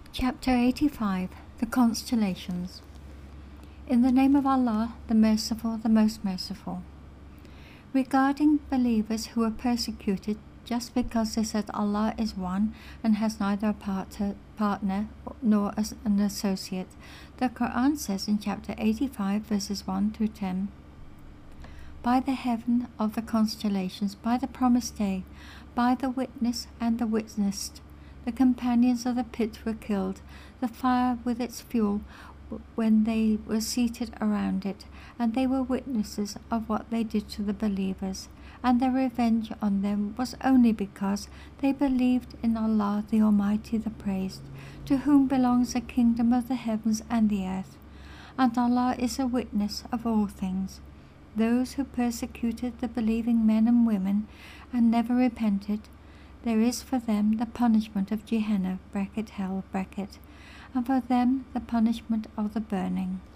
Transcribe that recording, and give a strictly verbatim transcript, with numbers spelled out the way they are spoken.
Chapter eighty-five. The Constellations. In the name of Allah, the Merciful, the Most Merciful. Regarding believers who are persecuted just because they said Allah is one and has neither a part- partner nor as an associate, the Quran says in chapter eighty-five, verses one through ten, by the heaven of the constellations, by the promised day, by the witness and the witnessed, the companions of the pit were killed, the fire with its fuel when they were seated around it, and they were witnesses of what they did to the believers, and their revenge on them was only because they believed in Allah the Almighty, the Praised, to whom belongs the kingdom of the heavens and the earth, and Allah is a witness of all things. Those who persecuted the believing men and women and never repented, there is for them the punishment of Gehenna, bracket hell, bracket, and for them the punishment of the burning.